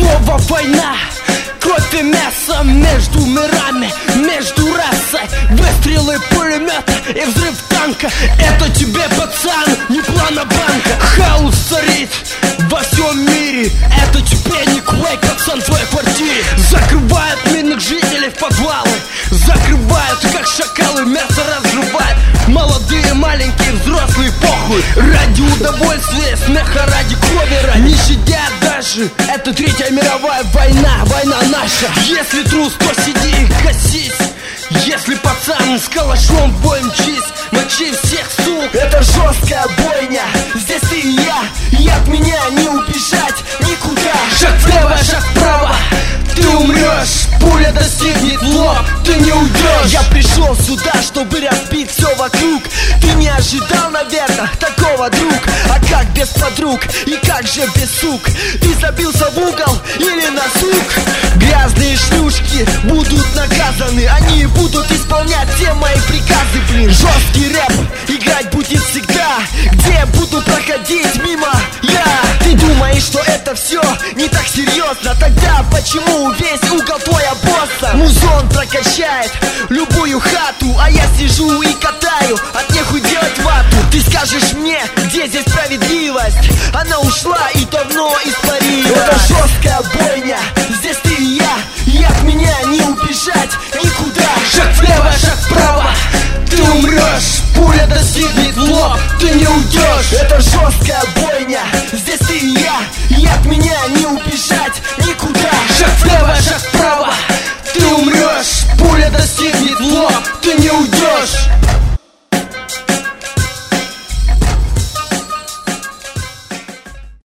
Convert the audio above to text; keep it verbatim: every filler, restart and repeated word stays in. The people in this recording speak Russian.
Снова война, кровь и мясо между мирами, между расой. Выстрелы пулемета и взрыв танка. Это тебе, пацан, не плана банка. Хаос царит во всем мире. Это тебе не Quake, пацан, в твоей квартире. Закрывают мирных жителей в подвалы. Закрывают, как шакалы, мясо разрывают. Молодые, маленькие, взрослые, похуй. Ради удовольствия, смеха, ради крови, ради. Не щадят даже. Это третья мировая война, война наша. Если трус, то сиди и косись. Если пацан с калашом в бой мчись, мочи всех, сук. Это жесткая бойня, здесь ты и я. И от меня не убежать никуда. Шаг влево, шаг вправо, ты умрешь. Пуля достигнет в лоб, ты не уйдешь. Я пришел сюда, чтобы разбить все вокруг. Ты не ожидал, наверное, такого, друг. А как без подруг и как же без сук? Ты забился в угол или на сук? Грязные шлюшки будут наказаны. Они будут исполнять все мои приказы, блин. Жесткий рэп играть будет всегда, где буду проходить мимо я. Ты думаешь, что это все не так серьезно? Тогда почему весь угол твой босса? Музон прокачает любую хату, а я сижу и катаю, от нехуй делать вату. Ты скажешь мне, где здесь справедливость? Она ушла и давно испарилась. Это жесткая бойня, здесь ты и я. И от меня не убежать никуда. Шаг влево, шаг вправо, ты умрешь. Пуля достигнет в лоб, ты не уйдешь. Это жесткая бойня.